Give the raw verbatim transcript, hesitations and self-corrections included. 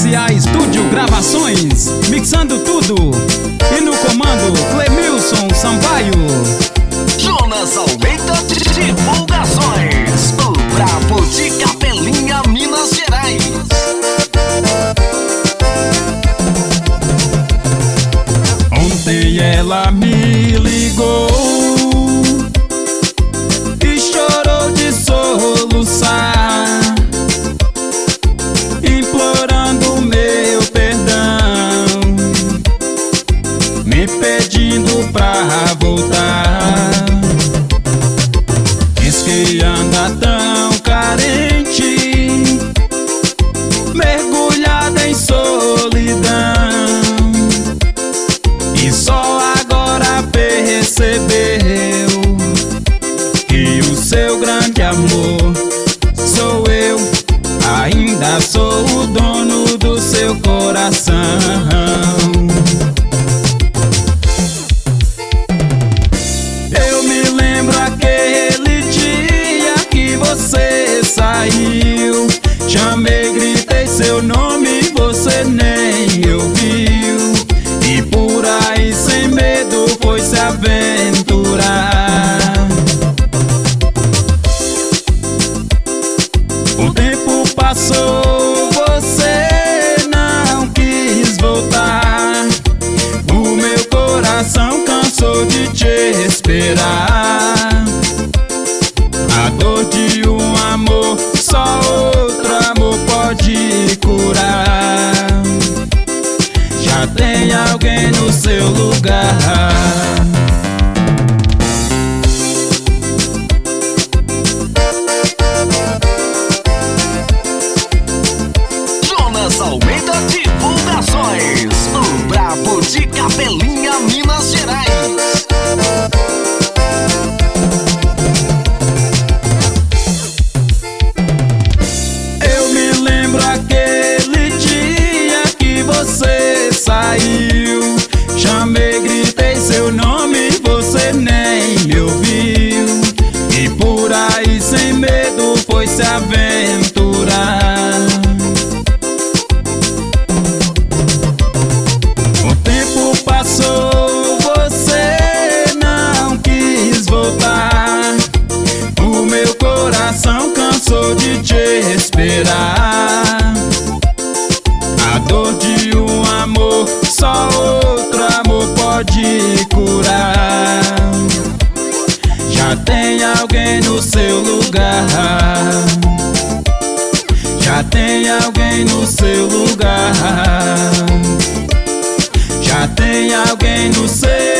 S A Estúdio Gravações, mixando tudo. E no comando, Clemilson Sampaio. Jonas Almeida Divulgações, o brabo de Capelinha, Minas Gerais. Ontem ela me ligou e chorou de soluçar, implorando meu perdão, me pedindo pra voltar. Diz que anda tão carente, mergulhada em solidão, e só agora percebeu que o seu grande amor sou eu. Ainda sou o dono do seu coração. Eu me lembro aquele dia que você saiu, chamei, gritei seu nome, você nem ouviu, e por aí sem medo foi se aventurar. O tempo passou, você não quis voltar, o meu coração cansou de te esperar. A dor de um amor só outro amor pode curar. Já tem alguém no seu lugar. Jonas Almeida Divulgações, o brabo de Capelinha, Minas Gerais. Eu me lembro aquele dia que você saiu, chamei, gritei seu nome, você nem me ouviu, e por aí sem medo foi se aventurar. O tempo passou, você não quis voltar, o meu coração cansou de te esperar. A dor de um amor só outro amor pode curar. Já tem alguém no seu lugar. Já tem alguém no seu lugar. Já tem alguém no seu